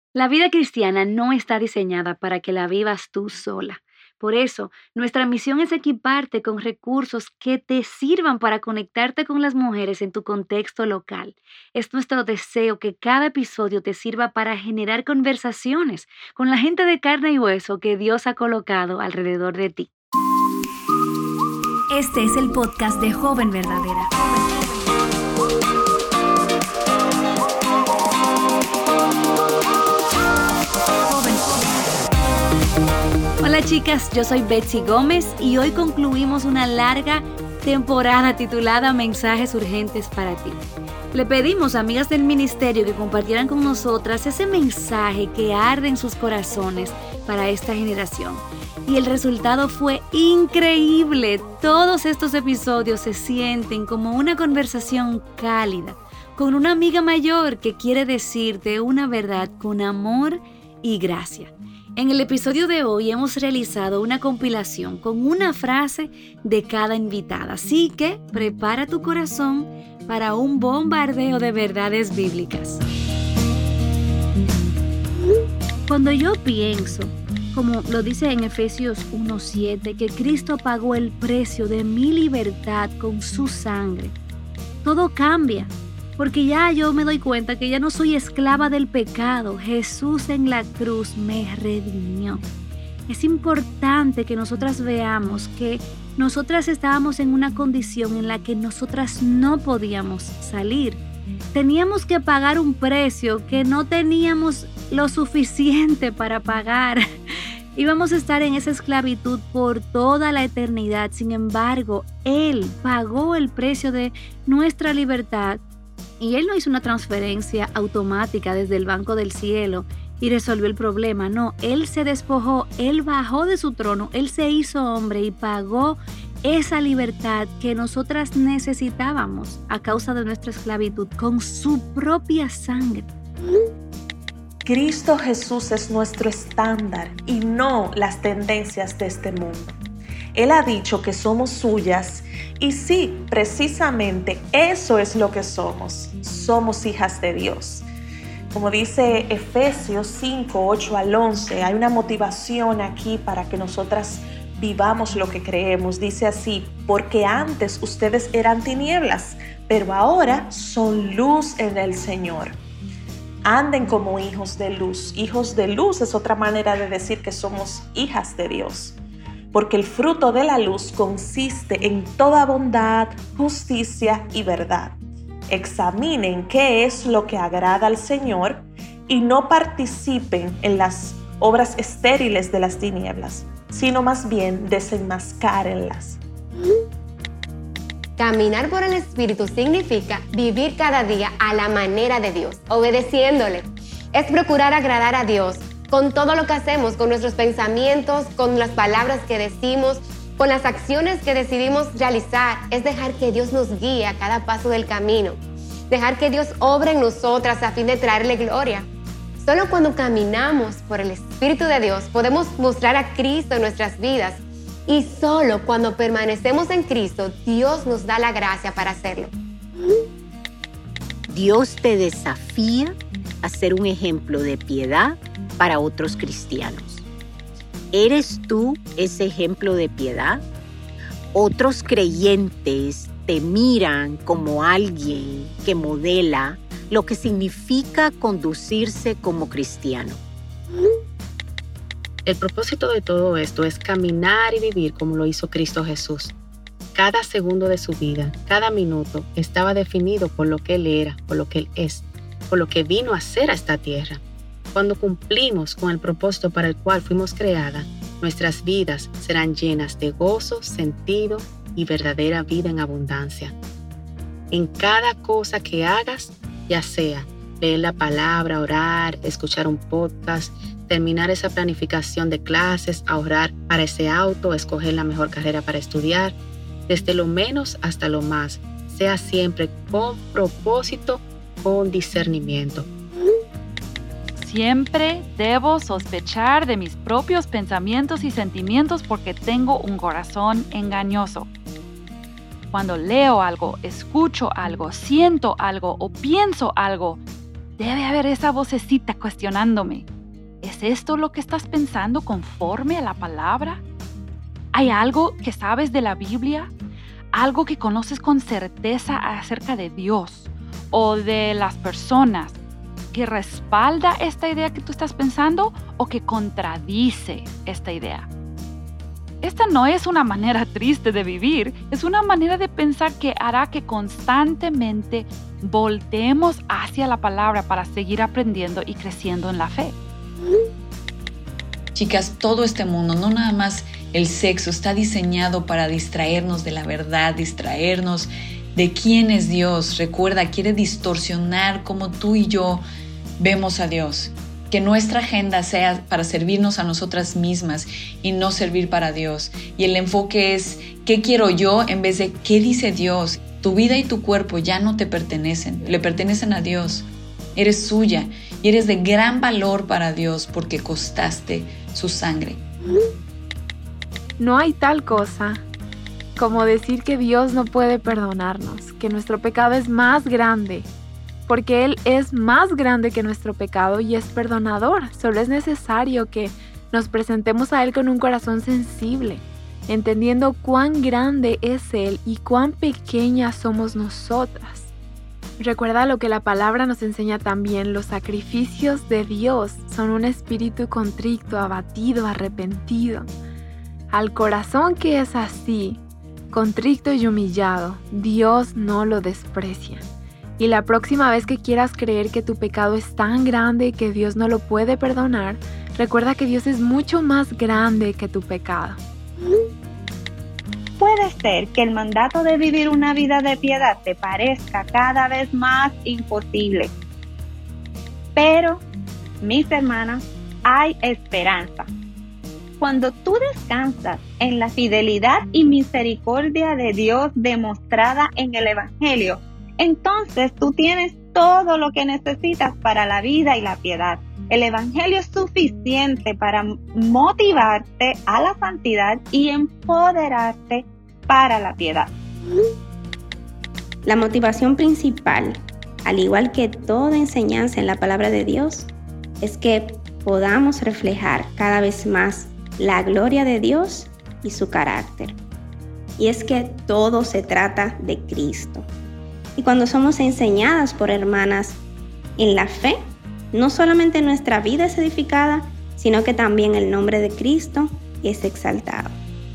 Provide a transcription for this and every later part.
La vida cristiana no está diseñada para que la vivas tú sola. Por eso, nuestra misión es equiparte con recursos que te sirvan para conectarte con las mujeres en tu contexto local. Es nuestro deseo que cada episodio te sirva para generar conversaciones con la gente de carne y hueso que Dios ha colocado alrededor de ti. Este es el podcast de Joven Verdadera. Hola chicas, yo soy Betsy Gómez y hoy concluimos una larga temporada titulada Mensajes Urgentes para ti. Le pedimos a amigas del ministerio que compartieran con nosotras ese mensaje que arde en sus corazones para esta generación. Y el resultado fue increíble. Todos estos episodios se sienten como una conversación cálida con una amiga mayor que quiere decirte una verdad con amor y gracia. En el episodio de hoy hemos realizado una compilación con una frase de cada invitada, así que prepara tu corazón para un bombardeo de verdades bíblicas. Cuando yo pienso, como lo dice en Efesios 1:7, que Cristo pagó el precio de mi libertad con su sangre, todo cambia. Porque ya yo me doy cuenta que ya no soy esclava del pecado. Jesús en la cruz me redimió. Es importante que nosotras veamos que nosotras estábamos en una condición en la que nosotras no podíamos salir. Teníamos que pagar un precio que no teníamos lo suficiente para pagar. Íbamos a estar en esa esclavitud por toda la eternidad. Sin embargo, Él pagó el precio de nuestra libertad. Y Él no hizo una transferencia automática desde el banco del cielo y resolvió el problema. No, Él se despojó, Él bajó de su trono, Él se hizo hombre y pagó esa libertad que nosotras necesitábamos a causa de nuestra esclavitud con su propia sangre. Cristo Jesús es nuestro estándar y no las tendencias de este mundo. Él ha dicho que somos suyas y sí, precisamente eso es lo que somos. Somos hijas de Dios. Como dice Efesios 5:8-11, hay una motivación aquí para que nosotras vivamos lo que creemos. Dice así: porque antes ustedes eran tinieblas, pero ahora son luz en el Señor. Anden como hijos de luz. Hijos de luz es otra manera de decir que somos hijas de Dios. Porque el fruto de la luz consiste en toda bondad, justicia y verdad. Examinen qué es lo que agrada al Señor y no participen en las obras estériles de las tinieblas, sino más bien desenmascárenlas. Caminar por el Espíritu significa vivir cada día a la manera de Dios, obedeciéndole. Es procurar agradar a Dios con todo lo que hacemos, con nuestros pensamientos, con las palabras que decimos, con las acciones que decidimos realizar. Es dejar que Dios nos guíe a cada paso del camino. Dejar que Dios obre en nosotras a fin de traerle gloria. Solo cuando caminamos por el Espíritu de Dios podemos mostrar a Cristo en nuestras vidas. Y solo cuando permanecemos en Cristo, Dios nos da la gracia para hacerlo. Dios te desafía a ser un ejemplo de piedad para otros cristianos. ¿Eres tú ese ejemplo de piedad? Otros creyentes te miran como alguien que modela lo que significa conducirse como cristiano. El propósito de todo esto es caminar y vivir como lo hizo Cristo Jesús. Cada segundo de su vida, cada minuto, estaba definido por lo que Él era, por lo que Él es, por lo que vino a hacer a esta tierra. Cuando cumplimos con el propósito para el cual fuimos creadas, nuestras vidas serán llenas de gozo, sentido y verdadera vida en abundancia. En cada cosa que hagas, ya sea leer la palabra, orar, escuchar un podcast, terminar esa planificación de clases, ahorrar para ese auto, escoger la mejor carrera para estudiar, desde lo menos hasta lo más, sea siempre con propósito, con discernimiento. Siempre debo sospechar de mis propios pensamientos y sentimientos porque tengo un corazón engañoso. Cuando leo algo, escucho algo, siento algo o pienso algo, debe haber esa vocecita cuestionándome. ¿Es esto lo que estás pensando conforme a la palabra? ¿Hay algo que sabes de la Biblia? ¿Algo que conoces con certeza acerca de Dios o de las personas que respalda esta idea que tú estás pensando o que contradice esta idea? Esta no es una manera triste de vivir, es una manera de pensar que hará que constantemente volteemos hacia la palabra para seguir aprendiendo y creciendo en la fe. Chicas, todo este mundo, no nada más el sexo, está diseñado para distraernos de la verdad, distraernos de quién es Dios. Recuerda, quiere distorsionar cómo tú y yo vemos a Dios. Que nuestra agenda sea para servirnos a nosotras mismas y no servir para Dios. Y el enfoque es ¿qué quiero yo? En vez de ¿qué dice Dios? Tu vida y tu cuerpo ya no te pertenecen, le pertenecen a Dios. Eres suya y eres de gran valor para Dios porque costaste su sangre. No hay tal cosa como decir que Dios no puede perdonarnos, que nuestro pecado es más grande, porque Él es más grande que nuestro pecado y es perdonador. Solo es necesario que nos presentemos a Él con un corazón sensible, entendiendo cuán grande es Él y cuán pequeñas somos nosotras. Recuerda lo que la palabra nos enseña también: los sacrificios de Dios son un espíritu contrito, abatido, arrepentido. Al corazón que es así, contrito y humillado, Dios no lo desprecia. Y la próxima vez que quieras creer que tu pecado es tan grande que Dios no lo puede perdonar, recuerda que Dios es mucho más grande que tu pecado. Puede ser que el mandato de vivir una vida de piedad te parezca cada vez más imposible. Pero, mis hermanas, hay esperanza. Cuando tú descansas en la fidelidad y misericordia de Dios demostrada en el Evangelio, entonces tú tienes todo lo que necesitas para la vida y la piedad. El Evangelio es suficiente para motivarte a la santidad y empoderarte para la piedad. La motivación principal, al igual que toda enseñanza en la palabra de Dios, es que podamos reflejar cada vez más la gloria de Dios y su carácter. Y es que todo se trata de Cristo. Y cuando somos enseñadas por hermanas en la fe, no solamente nuestra vida es edificada, sino que también el nombre de Cristo es exaltado.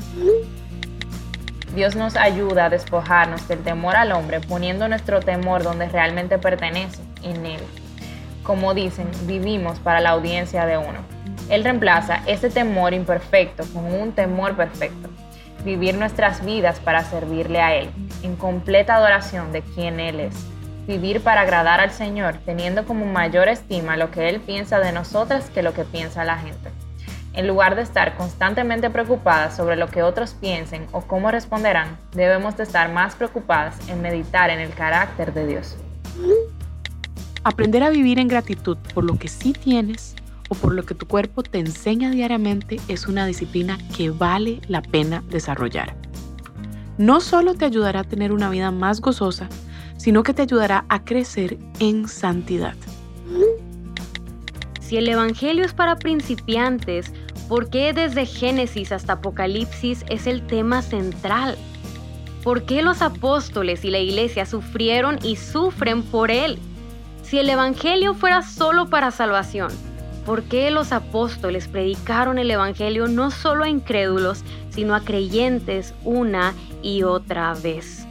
Dios nos ayuda a despojarnos del temor al hombre, poniendo nuestro temor donde realmente pertenece, en Él. Como dicen, vivimos para la audiencia de uno. Él reemplaza ese temor imperfecto con un temor perfecto. Vivir nuestras vidas para servirle a Él, en completa adoración de quien Él es. Vivir para agradar al Señor, teniendo como mayor estima lo que Él piensa de nosotras que lo que piensa la gente. En lugar de estar constantemente preocupadas sobre lo que otros piensen o cómo responderán, debemos de estar más preocupadas en meditar en el carácter de Dios. Aprender a vivir en gratitud por lo que sí tienes o por lo que tu cuerpo te enseña diariamente es una disciplina que vale la pena desarrollar. No solo te ayudará a tener una vida más gozosa, sino que te ayudará a crecer en santidad. Si el Evangelio es para principiantes, ¿por qué desde Génesis hasta Apocalipsis es el tema central? ¿Por qué los apóstoles y la iglesia sufrieron y sufren por él? Si el Evangelio fuera solo para salvación, ¿por qué los apóstoles predicaron el Evangelio no solo a incrédulos, sino a creyentes una y otra vez?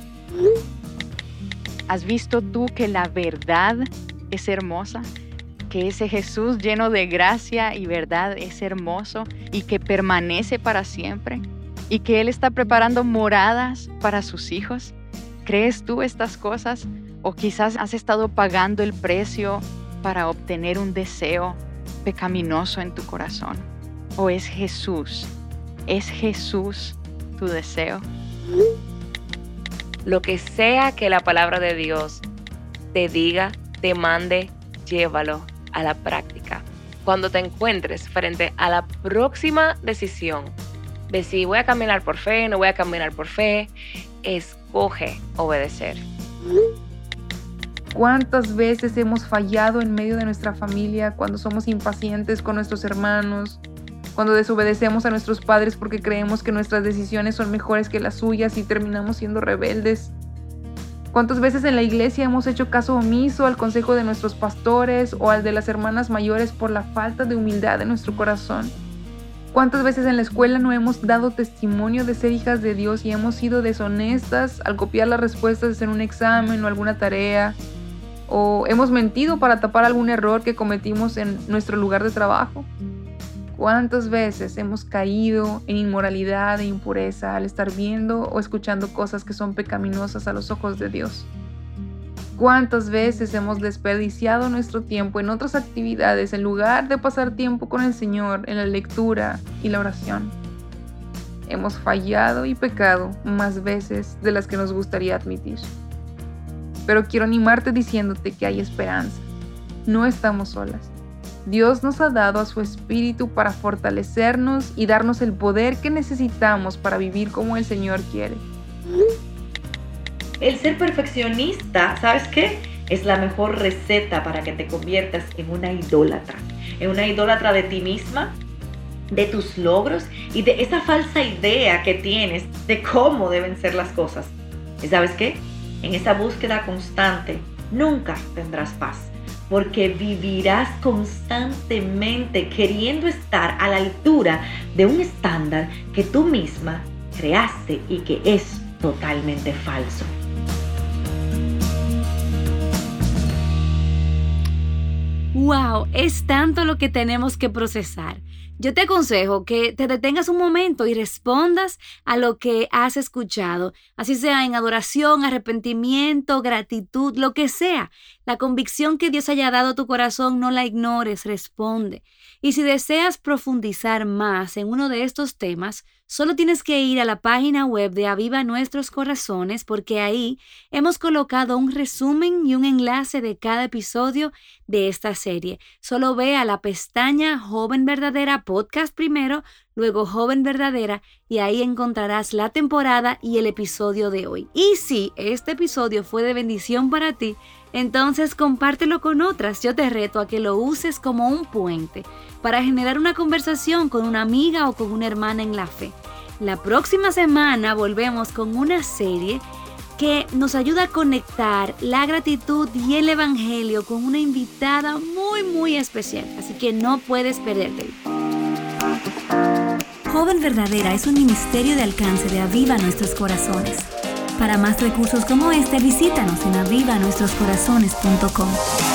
¿Has visto tú que la verdad es hermosa? Que ese Jesús lleno de gracia y verdad es hermoso y que permanece para siempre y que Él está preparando moradas para sus hijos. ¿Crees tú estas cosas? O quizás has estado pagando el precio para obtener un deseo pecaminoso en tu corazón. ¿O es Jesús tu deseo? Lo que sea que la palabra de Dios te diga, te mande, llévalo a la práctica. Cuando te encuentres frente a la próxima decisión de si voy a caminar por fe, no voy a caminar por fe, escoge obedecer. ¿Cuántas veces hemos fallado en medio de nuestra familia cuando somos impacientes con nuestros hermanos, cuando desobedecemos a nuestros padres porque creemos que nuestras decisiones son mejores que las suyas y terminamos siendo rebeldes? ¿Cuántas veces en la iglesia hemos hecho caso omiso al consejo de nuestros pastores o al de las hermanas mayores por la falta de humildad en nuestro corazón? ¿Cuántas veces en la escuela no hemos dado testimonio de ser hijas de Dios y hemos sido deshonestas al copiar las respuestas en un examen o alguna tarea? ¿O hemos mentido para tapar algún error que cometimos en nuestro lugar de trabajo? ¿Cuántas veces hemos caído en inmoralidad e impureza al estar viendo o escuchando cosas que son pecaminosas a los ojos de Dios? ¿Cuántas veces hemos desperdiciado nuestro tiempo en otras actividades en lugar de pasar tiempo con el Señor en la lectura y la oración? Hemos fallado y pecado más veces de las que nos gustaría admitir. Pero quiero animarte diciéndote que hay esperanza. No estamos solas. Dios nos ha dado a su Espíritu para fortalecernos y darnos el poder que necesitamos para vivir como el Señor quiere. El ser perfeccionista, ¿sabes qué? Es la mejor receta para que te conviertas en una idólatra de ti misma, de tus logros y de esa falsa idea que tienes de cómo deben ser las cosas. ¿Y sabes qué? En esa búsqueda constante nunca tendrás paz, porque vivirás constantemente queriendo estar a la altura de un estándar que tú misma creaste y que es totalmente falso. ¡Wow! Es tanto lo que tenemos que procesar. Yo te aconsejo que te detengas un momento y respondas a lo que has escuchado, así sea en adoración, arrepentimiento, gratitud, lo que sea. La convicción que Dios haya dado a tu corazón, no la ignores, responde. Y si deseas profundizar más en uno de estos temas, solo tienes que ir a la página web de Aviva Nuestros Corazones, porque ahí hemos colocado un resumen y un enlace de cada episodio de esta serie. Solo ve a la pestaña Joven Verdadera Podcast primero, luego Joven Verdadera, y ahí encontrarás la temporada y el episodio de hoy. Y si este episodio fue de bendición para ti, entonces compártelo con otras. Yo te reto a que lo uses como un puente para generar una conversación con una amiga o con una hermana en la fe. La próxima semana volvemos con una serie que nos ayuda a conectar la gratitud y el evangelio con una invitada muy especial, así que no puedes perdértelo. Joven Verdadera es un ministerio de alcance de Aviva Nuestros Corazones. Para más recursos como este, visítanos en avivanuestroscorazones.com.